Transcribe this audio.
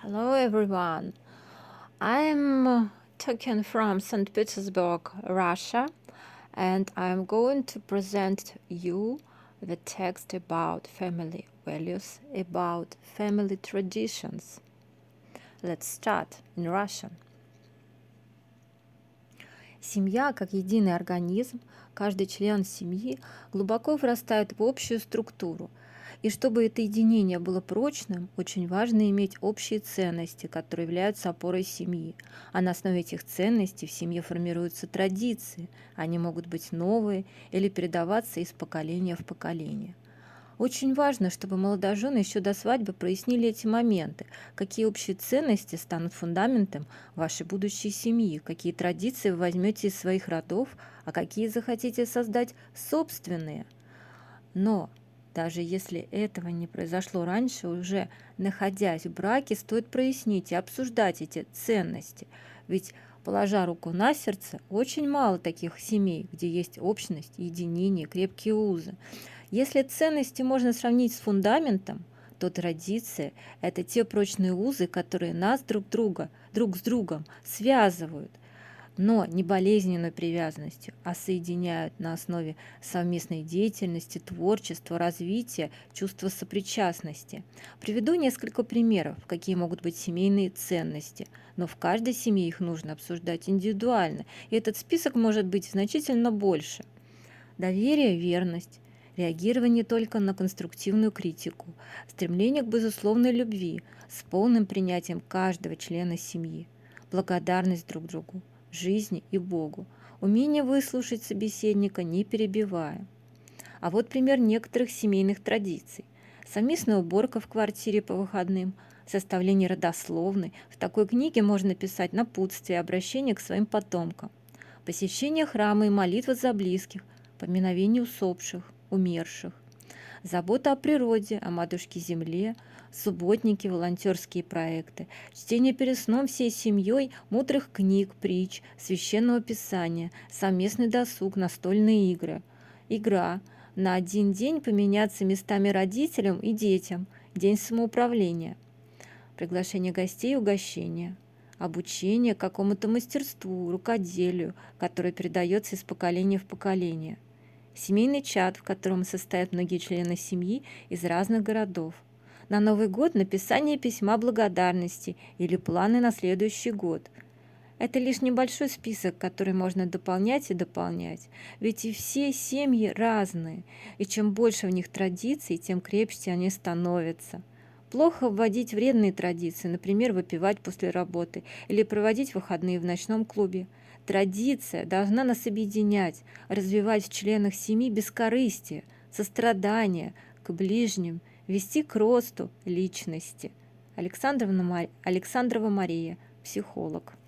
Hello everyone. I'm talking from St. Petersburg, Russia, and I'm going to present you the text about family values, about family traditions. Let's start in Russian. Семья как единый организм, каждый член семьи глубоко врастает в общую структуру. И чтобы это единение было прочным, очень важно иметь общие ценности, которые являются опорой семьи. А на основе этих ценностей в семье формируются традиции. Они могут быть новые или передаваться из поколения в поколение. Очень важно, чтобы молодожены еще до свадьбы прояснили эти моменты, какие общие ценности станут фундаментом вашей будущей семьи, какие традиции вы возьмете из своих родов, а какие захотите создать собственные. Но даже если этого не произошло раньше, уже находясь в браке, стоит прояснить и обсуждать эти ценности. Ведь, положа руку на сердце, очень мало таких семей, где есть общность, единение, крепкие узы. Если ценности можно сравнить с фундаментом, то традиция– это те прочные узы, которые нас друг с другом связывают, но не болезненной привязанностью, а соединяют на основе совместной деятельности, творчества, развития, чувства сопричастности. Приведу несколько примеров, какие могут быть семейные ценности, но в каждой семье их нужно обсуждать индивидуально, и этот список может быть значительно больше. Доверие, верность, реагирование только на конструктивную критику, стремление к безусловной любви с полным принятием каждого члена семьи, благодарность друг другу, жизни и Богу, умение выслушать собеседника, не перебивая. А вот пример некоторых семейных традиций. Совместная уборка в квартире по выходным, составление родословной. В такой книге можно писать напутствие, обращение к своим потомкам. Посещение храма и молитва за близких, поминовение усопших, умерших. Забота о природе, о матушке земле, субботники, волонтерские проекты, чтение перед сном всей семьей мудрых книг, притч, священного писания, совместный досуг, настольные игры. Игра. На один день поменяться местами родителям и детям. День самоуправления. Приглашение гостей и угощения. Обучение какому-то мастерству, рукоделию, которое передается из поколения в поколение. Семейный чат, в котором состоят многие члены семьи из разных городов. На Новый год написание письма благодарности или планы на следующий год. Это лишь небольшой список, который можно дополнять и дополнять, ведь и все семьи разные, и чем больше в них традиций, тем крепче они становятся. Плохо вводить вредные традиции, например, выпивать после работы или проводить выходные в ночном клубе. Традиция должна нас объединять, развивать в членах семьи бескорыстие, сострадание к ближним, вести к росту личности. Александрова Мария, психолог.